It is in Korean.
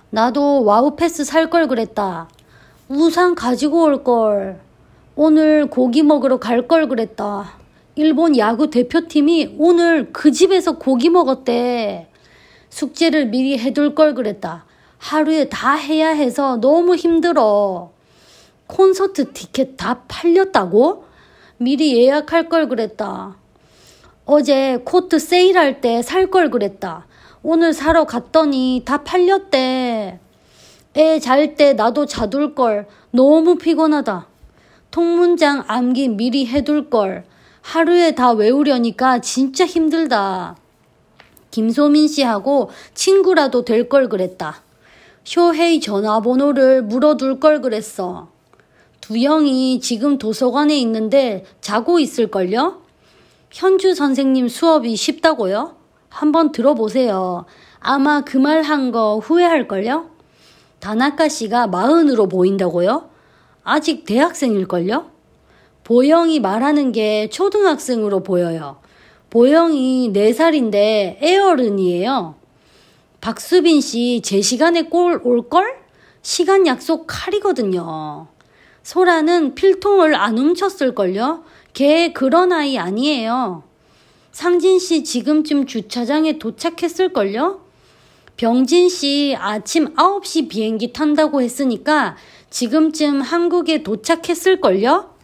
나도 와우 패스 살 걸 그랬다. 우산 가지고 올 걸. 오늘 고기 먹으러 갈 걸 그랬다. 일본 야구 대표팀이 오늘 그 집에서 고기 먹었대. 숙제를 미리 해둘 걸 그랬다. 하루에 다 해야 해서 너무 힘들어. 콘서트 티켓 다 팔렸다고? 미리 예약할 걸 그랬다. 어제 코트 세일할 때 살 걸 그랬다. 오늘 사러 갔더니 다 팔렸대. 애 잘 때 나도 자둘 걸. 너무 피곤하다. 통문장 암기 미리 해둘 걸. 하루에 다 외우려니까 진짜 힘들다. 김소민 씨하고 친구라도 될 걸 그랬다. 쇼헤이 전화번호를 물어둘 걸 그랬어. 두영이 지금 도서관에 있는데 자고 있을걸요? 현주 선생님 수업이 쉽다고요? 한번 들어보세요. 아마 그 말 한 거 후회할걸요? 다나카 씨가 40으로 보인다고요? 아직 대학생일걸요? 보영이 말하는 게 초등학생으로 보여요. 보영이 4살인데 애어른이에요. 박수빈 씨 제 시간에 꼴 올걸? 시간 약속 칼이거든요. 소라는 필통을 안 훔쳤을걸요? 걔 그런 아이 아니에요. 상진 씨 지금쯤 주차장에 도착했을걸요? 병진 씨 아침 9시 비행기 탄다고 했으니까 지금쯤 한국에 도착했을걸요?